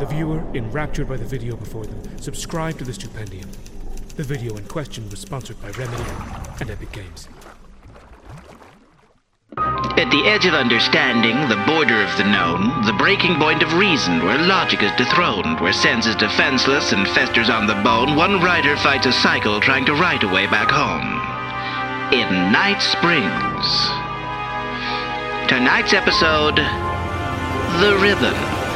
viewer, enraptured by the video before them, subscribe to the Stupendium. The video in question was sponsored by Remedy and Epic Games. At the edge of understanding, the border of the known, the breaking point of reason, where logic is dethroned, where sense is defenseless and festers on the bone, one writer fights a cycle trying to write a way back home. In Night Springs. Tonight's episode, The Ribbon.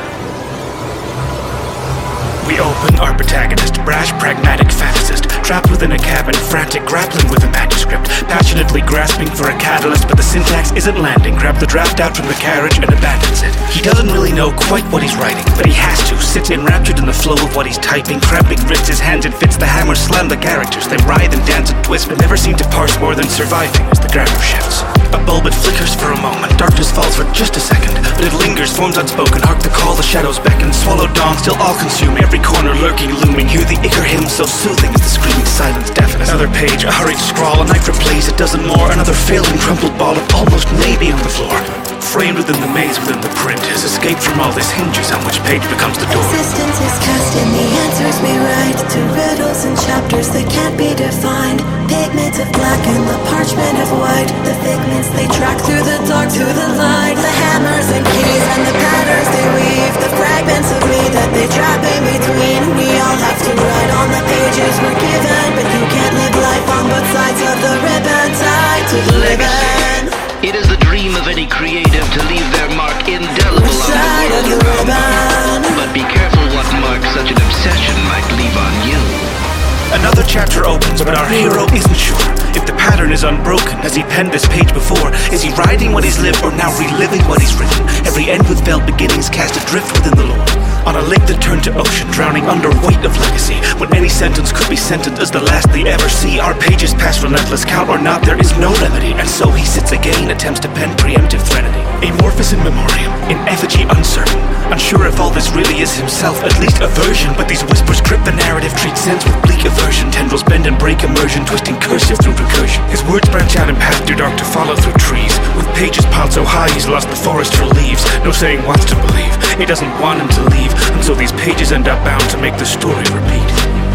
We open our protagonist, brash, pragmatic fantasist, trapped within a cabin, frantic, grappling with a manuscript, passionately grasping for a catalyst, but the syntax isn't landing. Grabs the draft out from the carriage and abandons it. He doesn't really know quite what he's writing, but he has to. Sits enraptured in the flow of what he's typing, cramping wrists, his hands and fits the hammer, slam the characters. They writhe and dance and twist, but never seem to parse more than surviving as the grammar shifts. A bulb, it flickers for a moment, darkness falls for just a second, but it lingers, forms unspoken. Hark the call, the shadows beckon, swallow dawn, still all-consuming. Every corner lurking, looming, hear the ichor hymn so soothing as the screaming silence deafens. Another page, a hurried scrawl, a knife replays a dozen more. Another failing crumpled ball of almost maybe on the floor. Framed within the maze within the print, his escape from all this hinges on which page becomes the door. Existence is cast in the answers we write to riddles and chapters that can't be defined. Pigments of black and the parchment of white, the figments they track through the dark to the light. The hammers and keys and the patterns they weave, the fragments of me that they trap in between. We all have to write on the pages we're given, but you can't live life on both sides of the ribbon tied to the ribbon. It is the dream of any creative to leave their mark indelible on the world around. But be careful what mark such an obsession might leave on you. Another chapter opens, but our hero isn't sure if the pattern is unbroken. Has he penned this page before? Is he writing what he's lived or now reliving what he's written? Every end with failed beginnings cast adrift within the lore. On a lake that turned to ocean, drowning under weight of legacy, when any sentence could be sentenced as the last they ever see. Our pages pass relentless, count or not, there is no remedy. And so he sits again, attempts to pen preemptive threnody. Amorphous in memoriam, in effigy uncertain, unsure if all this really is himself, at least a version. But these whispers grip the narrative, treat sense with bleak aversion. Tendrils bend and break immersion, twisting cursive through recursion. His words branch out and path too dark to follow through trees. With pages piled so high he's lost the forest for leaves. No saying what to believe, it doesn't want him to leave. And so these pages end up bound to make the story repeat.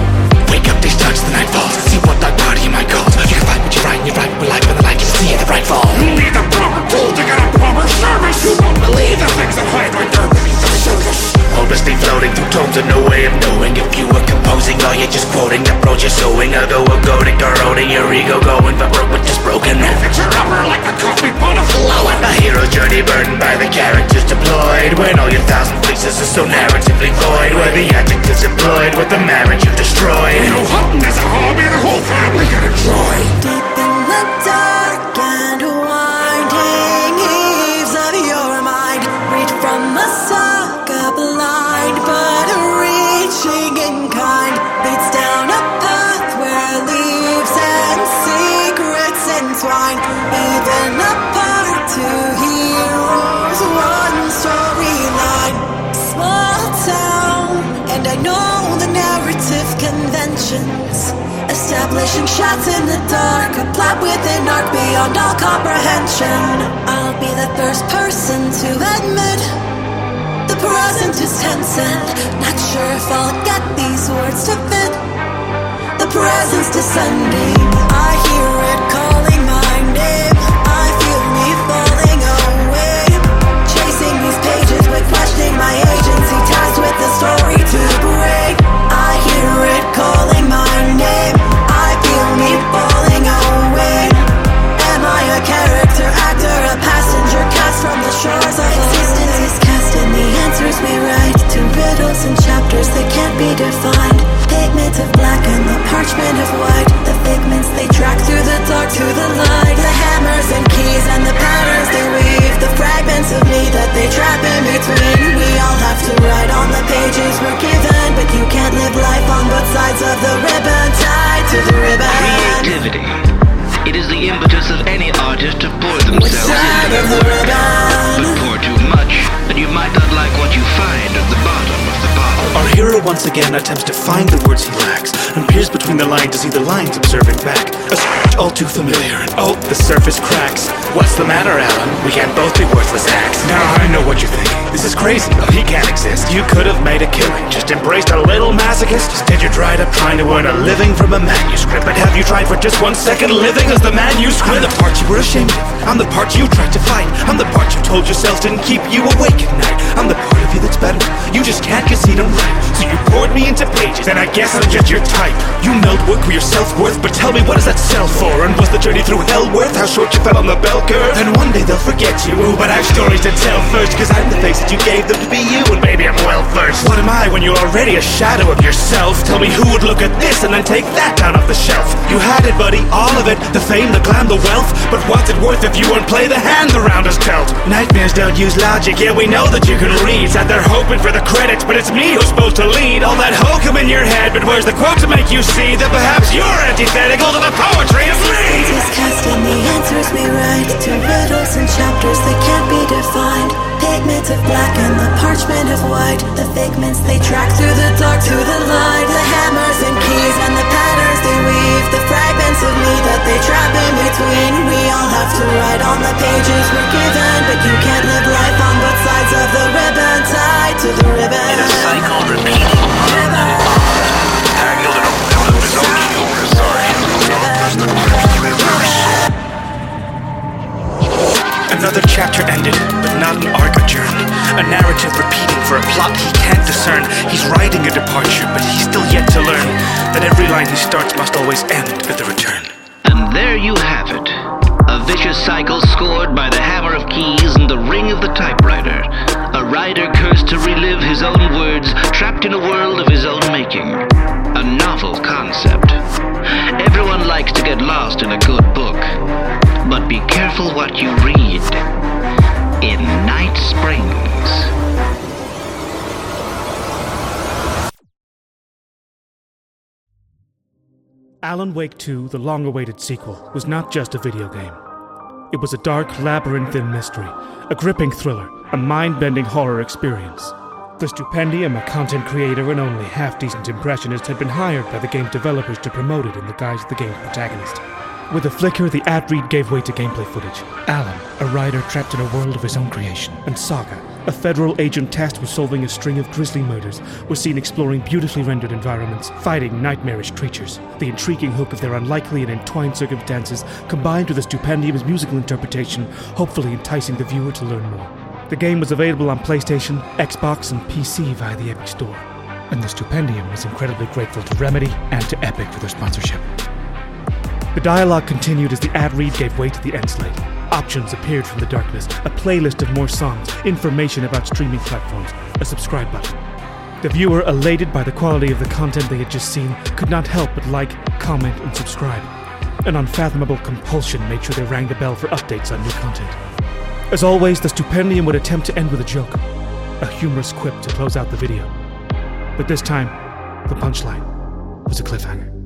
Wake up, they starts, the night falls. See what that body you might call. You can fight what you write, and you write with life, and the light you see in the bright fall. You need a proper tool to get a proper service. You won't believe the things that hide right there beneath the surface. Hopelessly floating through tomes with no way of knowing if you were composing or you're just quoting the approach you're sowing. Although a goading, corroding your ego, going for broke but just broken. No picture rubber like the coffee pot of flowing. A hero's journey burdened by the characters deployed, when all your thousand faces are so narratively void, where the adjectives employed with the marriage you destroyed. You know, hunting is a hobby the whole family can enjoy. Deep in the dark and winding eaves of your mind, reach from a saga blind, but reaching in kind, leads down a path where leaves and secrets entwine. Even apart, two heroes, one storyline. Small town, and I know the narrative conventions, establishing shots in the dark, a plot within arc beyond all comprehension. I'll be the first person to admit the present is tense and not sure if I'll get these words to fit. The present's descending, I hear it calling my name. I feel me falling away, chasing these pages but questioning my agency, tasked with the story to break. I hear it calling my name, I feel me falling away. Am I a character, actor, a passenger cast from the shores of existence is cast in the answers we write to riddles and chapters that can't be defined. Pigments of black and the parchment of white, the figments they track hero once again attempts to find the words he lacks, and peers between the lines to see the lines observing back. A speech all too familiar, and oh, the surface cracks. What's the matter, Alan? We can't both be worthless hacks. Now I know what you're thinking. This is crazy. Oh, he can't exist. You could have made a killing, just embraced a little masochist. Instead you're dried up trying to earn a living from a manuscript. But have you tried for just 1 second living as the manuscript? I'm the part you were ashamed of. I'm the part you tried to fight. I'm the part you told yourself didn't keep you awake at night. I'm the part of you that's better. You just can't concede I'm right. So you poured me into pages, and I guess I'm just your type. You melt work for your self-worth, but tell me, what does that sell for? And was the journey through hell worth how short you fell on the bell curve? Then one day they'll forget you. Ooh, but I have stories to tell first, cause I'm the face that you gave them to be you, and baby, I'm well versed. What am I when you're already a shadow of yourself? Tell me who would look at this and then take that down off the shelf? You had it, buddy, all of it. The fame, the glam, the wealth. But what's it worth if you won't play the hand the round is dealt? Nightmares don't use logic, yeah, we know that you can read. Said they're hoping for the credits, but it's me who's supposed to lead. All that hokum in your head, but where's the quote to make you see that perhaps you're antithetical to the poetry of me? Is casting the answers we write to riddles and chapters that can't be defined. Pigments of black and the parchment of white. The figments they track through the dark to the light. The hammers and keys and the patterns they weave. The fragments of me that they trap in between. We all have to write on the pages we're given, but you can't live life on both sides of the ribbon. Tied to the ribbon. In a cycle repeating tangled in a web of his own humor. Sorry, another chapter ended, but not an arc adjourned. A narrative repeating for a plot he can't discern. He's writing a departure, but he's still yet to learn that every line he starts must always end at the return. And there you have it. A vicious cycle scored by the hammer of keys and the ring of the typewriter. A writer cursed to relive his own words, trapped in a world of his own making. A novel concept. Everyone likes to get lost in a good book. But be careful what you read in Night Springs. Alan Wake 2, the long-awaited sequel, was not just a video game. It was a dark, labyrinthine mystery, a gripping thriller, a mind-bending horror experience. The Stupendium, a content creator and only half-decent impressionist, had been hired by the game developers to promote it in the guise of the game's protagonist. With a flicker, the ad read gave way to gameplay footage. Alan, a writer trapped in a world of his own creation, and Saga, a federal agent tasked with solving a string of grisly murders, was seen exploring beautifully rendered environments, fighting nightmarish creatures. The intriguing hook of their unlikely and entwined circumstances combined with the Stupendium's musical interpretation, hopefully enticing the viewer to learn more. The game was available on PlayStation, Xbox, and PC via the Epic Store. And the Stupendium was incredibly grateful to Remedy and to Epic for their sponsorship. The dialogue continued as the ad read gave way to the end slate. Options appeared from the darkness, a playlist of more songs, information about streaming platforms, a subscribe button. The viewer, elated by the quality of the content they had just seen, could not help but like, comment, and subscribe. An unfathomable compulsion made sure they rang the bell for updates on new content. As always, the Stupendium would attempt to end with a joke, a humorous quip to close out the video. But this time, the punchline was a cliffhanger.